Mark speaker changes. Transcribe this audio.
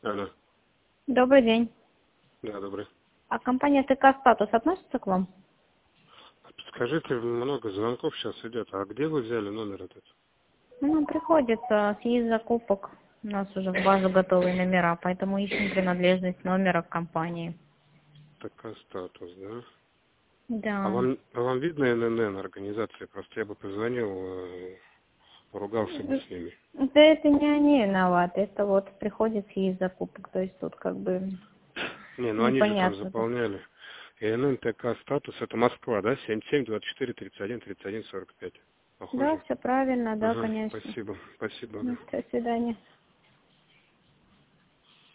Speaker 1: Алло.
Speaker 2: Добрый день.
Speaker 1: Да, добрый.
Speaker 2: А компания ТК «Статус» относится к вам?
Speaker 1: Скажите, много звонков сейчас идет. А где вы взяли номер этот?
Speaker 2: Ну, приходится съесть закупок. У нас уже в базу готовые номера, поэтому ищем принадлежность номера к компании.
Speaker 1: Такой статус, да? А
Speaker 2: Да.
Speaker 1: вам видно ННН организации? Просто я бы позвонил, поругался бы с ними.
Speaker 2: Да это не они виноваты, это вот приходит съесть закупок, то есть тут как бы
Speaker 1: Не, ну они же там
Speaker 2: непонятно.
Speaker 1: заполняли. ИНН ТК статус, это Москва, да? 77-24-31-31-45.
Speaker 2: Да,
Speaker 1: Похоже?
Speaker 2: все правильно, да,
Speaker 1: Ага,
Speaker 2: конечно.
Speaker 1: спасибо. Спасибо.
Speaker 2: До свидания.